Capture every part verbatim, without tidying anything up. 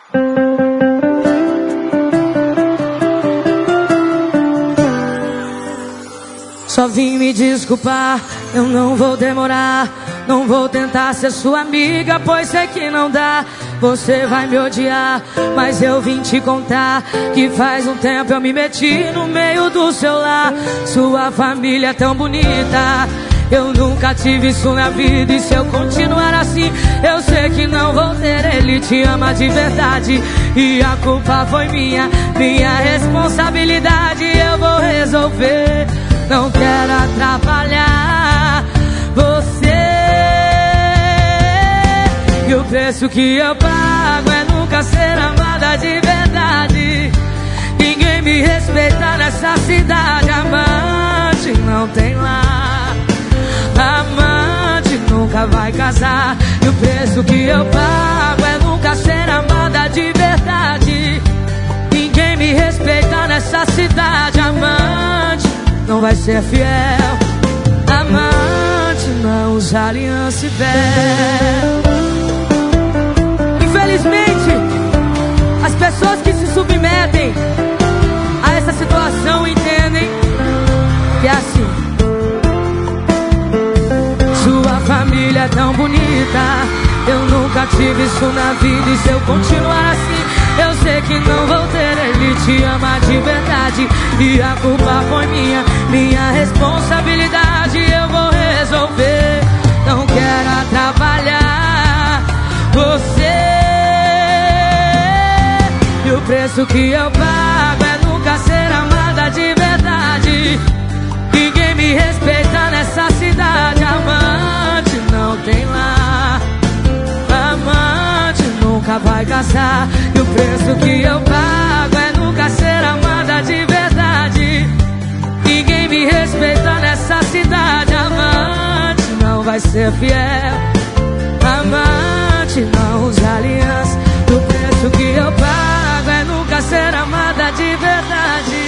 Só vim me desculpar, eu não vou demorar. Não vou tentar ser sua amiga, pois sei que não dá. Você vai me odiar, mas eu vim te contar que faz um tempo eu me meti no meio do seu lar. Sua família é tão bonita, eu nunca tive isso na vida. E se eu continuar assim, eu sei que não vou ter. Ele te ama de verdade e a culpa foi minha, minha responsabilidade. Eu vou resolver, não quero atrapalhar você. E o preço que eu pago é nunca ser amada de verdade. Ninguém me respeita nessa cidade. Amante não tem lá, amante nunca vai casar. E o preço que eu pago é nunca ser amada de verdade. Ninguém me respeita nessa cidade. Amante não vai ser fiel, amante não usa aliança e véu. Infelizmente, as pessoas que se submetem a essa situação entendem que é assim. Sua família é tão bonita, eu nunca tive isso na vida. E se eu continuar assim, eu sei que não vou ter. Ele te ama de verdade e a culpa foi minha, minha responsabilidade. Eu vou resolver, não quero atrapalhar você. E o preço que eu pago é nunca ser amada de verdade. Ninguém me respeita nessa cidade. Amante não tem lá, amante nunca vai casar. E o preço que eu pago é nunca ser amada de verdade. Ninguém me respeita nessa cidade. Amante não vai ser fiel, amante não usa aliança. E o preço que eu pago é nunca ser amada de verdade.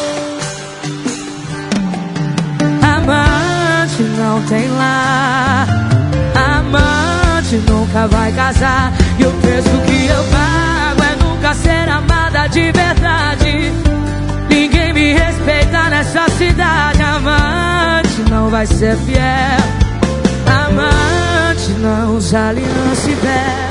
Amante não tem lá, amante nunca vai casar. E o preço que eu pago é nunca ser amada de verdade. Ninguém me respeita nessa cidade. Amante não vai ser fiel, amante não usa aliança e véu.